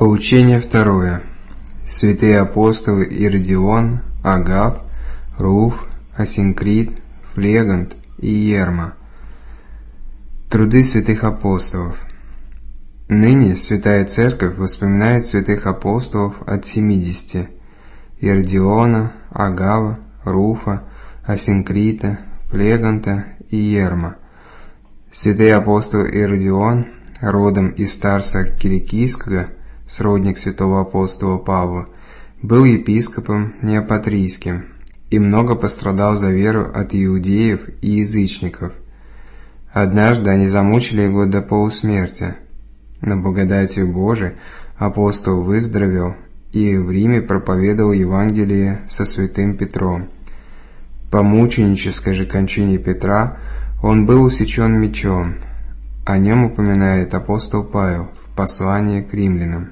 Поучение второе. Святые апостолы Иродион, Агав, Руф, Асинкрит, Флегант и Ерма. Труды святых апостолов. Ныне Святая Церковь воспоминает святых апостолов от 70: Иродиона, Агава, Руфа, Асинкрита, Флеганта и Ерма. Святый апостол Иродион, родом из Тарса Киликийского, сродник святого апостола Павла, был епископом неапатрийским и много пострадал за веру от иудеев и язычников. Однажды они замучили его до полусмерти, но благодатью Божией апостол выздоровел и в Риме проповедовал Евангелие со святым Петром. По мученической же кончине Петра он был усечен мечом. О нем упоминает апостол Павел в послании к римлянам.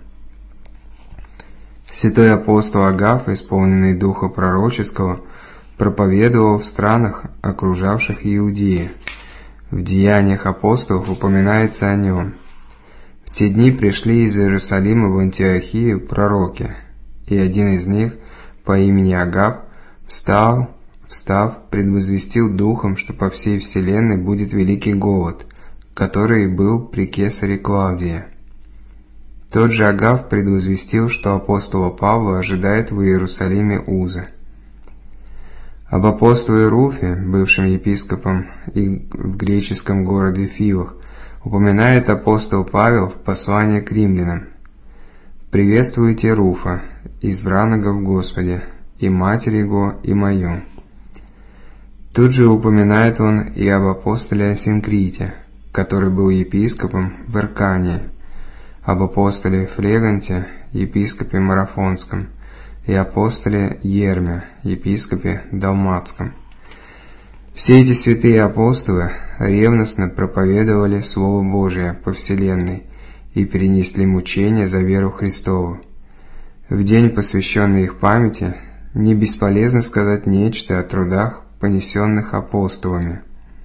Святой апостол Агав, исполненный духа пророческого, проповедовал в странах, окружавших Иудею. В деяниях апостолов упоминается о нем. В те дни пришли из Иерусалима в Антиохию пророки, и один из них, по имени Агав, встав, предвозвестил духом, что по всей вселенной будет великий голод, который был при кесаре Клавдия. Тот же Агав предвозвестил, что апостола Павла ожидает в Иерусалиме узы. Об апостоле Руфе, бывшем епископом и в греческом городе Фивах, упоминает апостол Павел в послании к римлянам: «Приветствуйте Руфа, избранного в Господе, и матерь его, и мою». Тут же упоминает он и об апостоле Асинкрите, который был епископом в Иркании, об апостоле Флеганте, епископе Марафонском, и апостоле Ерме, епископе Далматском. Все эти святые апостолы ревностно проповедовали Слово Божие по вселенной и перенесли мучения за веру Христову. В день, посвященный их памяти, не бесполезно сказать нечто о трудах, понесенных апостолами.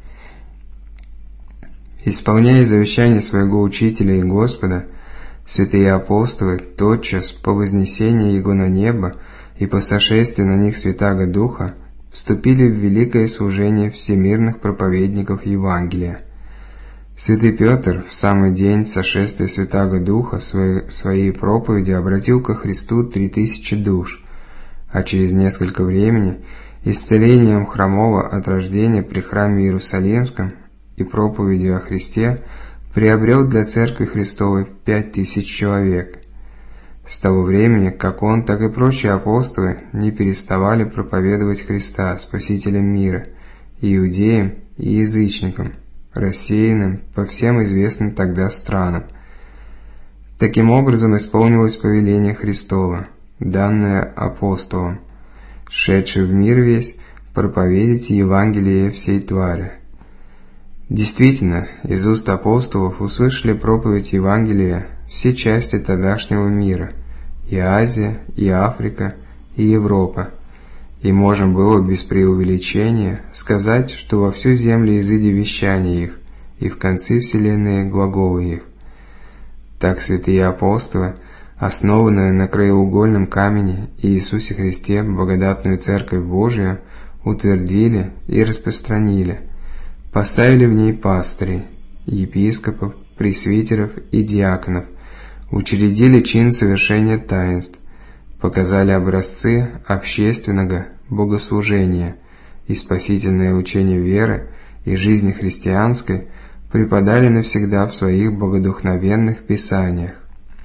Исполняя завещание своего Учителя и Господа, святые апостолы тотчас по вознесении Его на небо и по сошествию на них Святаго Духа вступили в великое служение всемирных проповедников Евангелия. Святый Петр в самый день сошествия Святаго Духа своей проповеди обратил ко Христу 3000 душ, а через несколько времени исцелением хромого от рождения при храме Иерусалимском и проповедью о Христе приобрел для Церкви Христовой 5000 человек. С того времени, как он, так и прочие апостолы не переставали проповедовать Христа, Спасителя мира, иудеям и язычникам, рассеянным по всем известным тогда странам. Таким образом исполнилось повеление Христово, данное апостолам, шедший в мир весь, проповедите Евангелие всей твари. Действительно, из уст апостолов услышали проповедь Евангелия все части тогдашнего мира, и Азия, и Африка, и Европа, и можно было без преувеличения сказать, что во всю землю изыди вещание их, и в концы вселенной глаголы их. Так святые апостолы, основанные на краеугольном камне Иисусе Христе благодатную Церковь Божию, утвердили и распространили, поставили в ней пастырей, епископов, пресвитеров и диаконов, учредили чин совершения таинств, показали образцы общественного богослужения и спасительное учение веры и жизни христианской преподали навсегда в своих богодухновенных писаниях.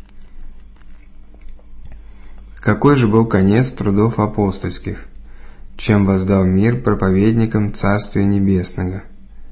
Какой же был конец трудов апостольских, чем воздал мир проповедникам Царствия Небесного?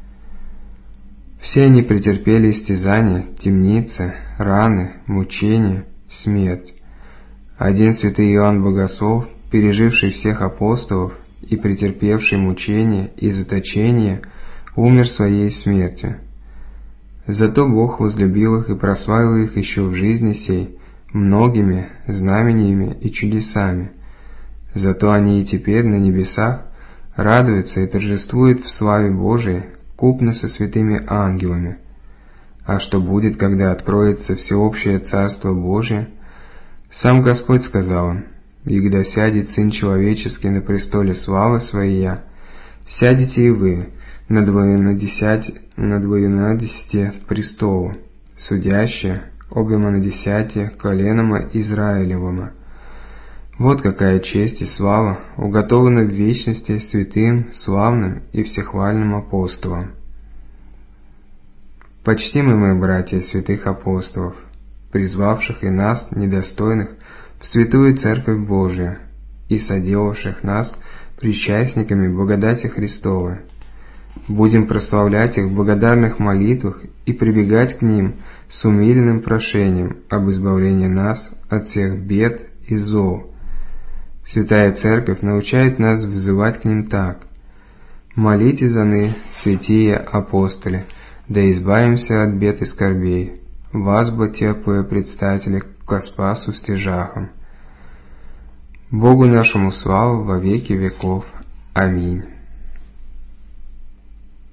Все они претерпели истязания, темницы, раны, мучения, смерть. Один святый Иоанн Богослов, переживший всех апостолов и претерпевший мучения и заточение, умер своей смертью. Зато Бог возлюбил их и прославил их еще в жизни сей многими знамениями и чудесами. Зато они и теперь на небесах радуются и торжествуют в славе Божией купно со святыми ангелами. А что будет, когда откроется всеобщее Царство Божие, Сам Господь сказал: «Егда сядет Сын Человеческий на престоле славы Своей, сядете и вы на двоенадесяти престолу, судящие обема на 10 коленома Израилевома». Вот какая честь и слава уготована в вечности святым, славным и всехвальным апостолам. Почтим и мы, братья, святых апостолов, призвавших и нас, недостойных, в святую Церковь Божию и соделавших нас причастниками благодати Христовой. Будем прославлять их в благодарных молитвах и прибегать к ним с умиленным прошением об избавлении нас от всех бед и зол. Святая Церковь научает нас взывать к ним так: «Молите за ны, святие апостоли, да избавимся от бед и скорбей, возбо теплые предстатели ко спасу стяжахам». Богу нашему славу во веки веков. Аминь.